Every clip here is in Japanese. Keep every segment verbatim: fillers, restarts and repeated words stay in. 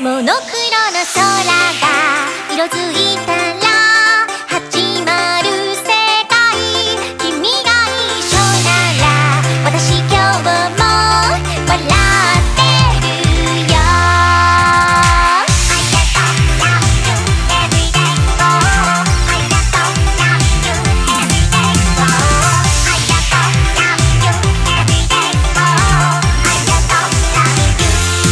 モノクロの空が色づいたら始まる世界。君が一緒なら私今日も笑ってるよ。 I just love you every day. Oh, I just love you every day. Oh, I just love you every day. Oh, I just love you.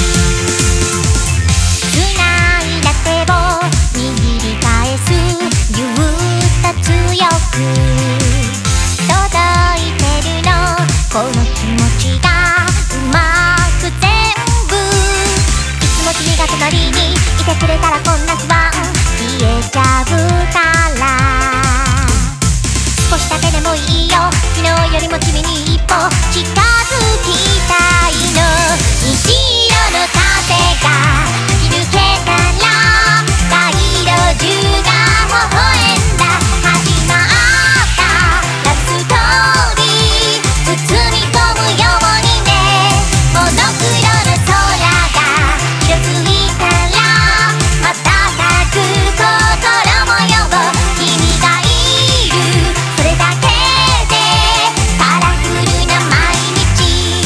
繋いだ手を握り返すぎゅっと強く届いてるのこの気持ちがうまく全部。いつも君が隣にいてくれたらこんな不安消えちゃうから。少しだけでもいいよ昨日よりも君に一歩近づきたいの。虹色の風が吹き抜けたら街路樹が微笑んだ。始まったラブストーリー包み込むようにね。モノクロの空が色づいたら瞬く心模様。君がいるそれだけでカラフルな毎日。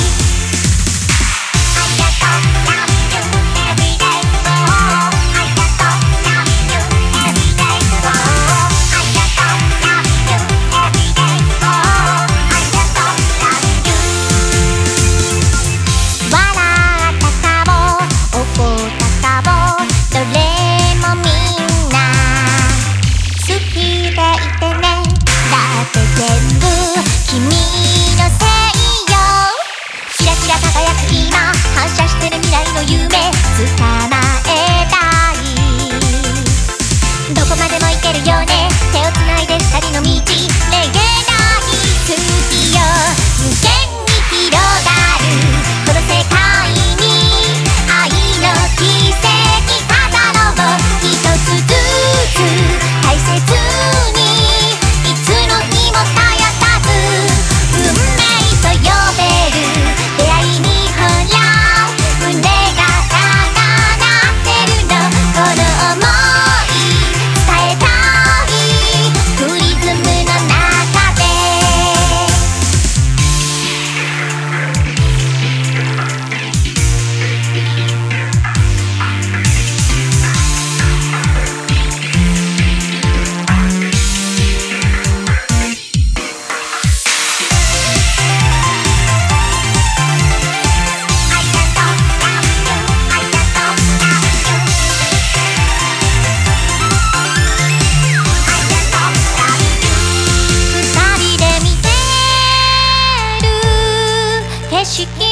I just love you every day. Oh, I just love you every day. Oh, I just love you every day. Oh, I just love you. 笑った顔怒った顔どれもみんな好きでいてね。だって全部君のせいよ。キラキラ輝く今反射してる未来の夢捕まえたい。どこまでも行けるよね手をつないで二人の道。レゲエ大好きよ。無限に広がるこの世界に愛の奇跡飾ろう。一つずつ大切にいつの日も絶やさず運命と呼べる出会いにほら胸が高鳴ってるの。この想い伝えたいプリズムの中で。二人で見てる景色